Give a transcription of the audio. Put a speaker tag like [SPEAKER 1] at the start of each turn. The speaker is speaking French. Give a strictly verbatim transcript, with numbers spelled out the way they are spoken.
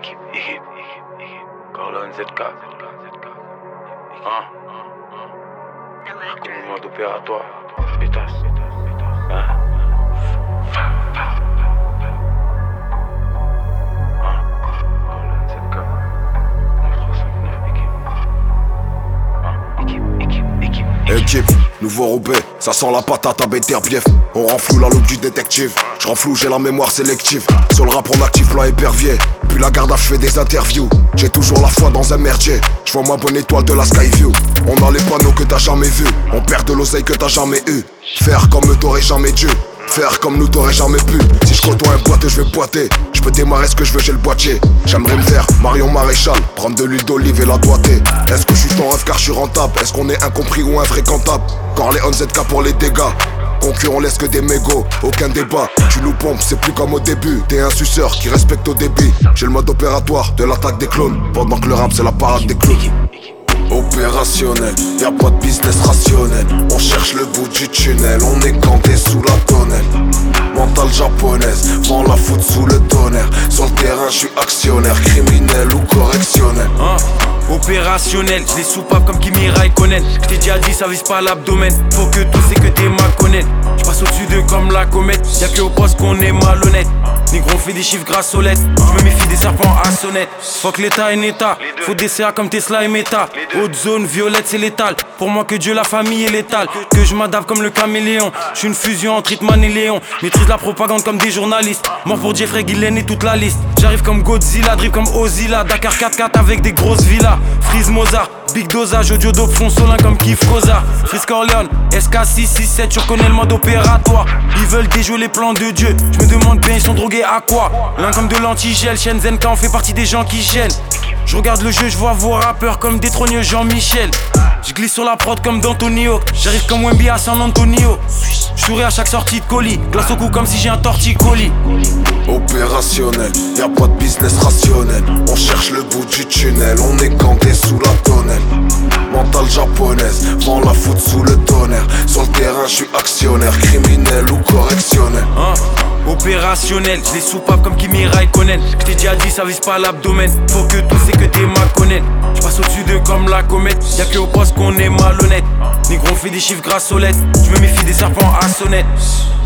[SPEAKER 1] équipe, équipe, équipe. Corleone Z K. Hein? Comme mode opératoire. Pétasse. Hein?
[SPEAKER 2] Équipe, nouveau Roubaix, ça sent la patate à Beterbiev. On renfloue la loupe du détective. Je renfloue, j'ai la mémoire sélective. Sur le rap on active plan épervier. Puis la garde a fait des interviews. J'ai toujours la foi dans un merdier. Je vois ma bonne étoile de la Skyview. On a les panneaux que t'as jamais vus. On perd de l'oseille que t'as jamais eu. Faire comme t'aurais jamais dû. Faire comme nous t'aurais jamais pu. Si je côtoie un boiteux je vais boiter. Je peux démarrer ce que je veux, j'ai le boîtier. J'aimerais me faire Marion Maréchal, prendre de l'huile d'olive et la doigter. Est-ce que je suis ton rêve car je suis rentable? Est-ce qu'on est incompris ou infréquentable? Corleone Z K pour les dégâts. Concurrent laisse que des mégots, aucun débat. Tu nous pompes, c'est plus comme au début. T'es un suceur qui respecte au débit. J'ai le mode opératoire de l'attaque des clones. Pendant que le rap c'est la parade des clowns. Opérationnel, y'a pas de business rationnel. On cherche le bout du tunnel, on est ganté sous la tonnelle. Mentale japonaise, vend la foot sous le tonnerre. Sur le terrain, je suis actionnaire, criminel ou correctionnel.
[SPEAKER 3] Hein? Opérationnel, je les soupape comme Kimi Raikkonen. Je t'ai déjà dit, ça vise pas l'abdomen. Faut que tout c'est que des maconnettes. Je passe au-dessus d'eux comme la comète. Y'a que au poste qu'on est malhonnête. Négro on fait des chiffres grâce aux lettres. Je me méfie des serpents à sonnette. Fuck l'état et l'état. Faut des C A comme Tesla et Meta. Haute zone, violette c'est létal. Pour moi que Dieu, la famille est létale. Que je m'adapte comme le caméléon. Je suis une fusion entre Hitman et Léon. Maîtrise la propagande comme des journalistes. Mort pour Jeffrey Gillen et toute la liste. J'arrive comme Godzilla, drip comme Ozilla. Dakar quatre quatre avec des grosses villas. Freeze Mozart, big dosage, audio dope, fond solin comme Kif Koza. Freeze Corleone, S K six six sept, tu reconnais le mode opératoire. Ils veulent déjouer les plans de Dieu. Je me demande bien, ils sont drogués à quoi? L'un comme de l'antigel, Shenzhen K, on fait partie des gens qui gênent. Je regarde le jeu, je vois vos rappeurs comme des trogneux Jean-Michel. Je glisse sur la prod comme d'Antonio. J'arrive comme Wemby à San Antonio. Je souris à chaque sortie de colis. Glace au cou comme si j'ai un torticolis.
[SPEAKER 2] Opérationnel, y'a pas de business rationnel. On cherche le bout du tunnel, on est ganté sous la tonnelle. Mentale japonaise, vend la foot sous le tonnerre. Sur le terrain, je suis actionnaire, criminel ou correctionnel.
[SPEAKER 3] Hein? Opérationnel, je les soupape comme Kimi Raikkonen. Je t'ai déjà dit, ça vise pas l'abdomen. Faut que tout c'est que des maconnettes. Je passe au-dessus d'eux comme la comète. Y'a que au poste qu'on est malhonnête. Négro on fait des chiffres grâce aux lettres. Je me méfie des serpents à sonnette.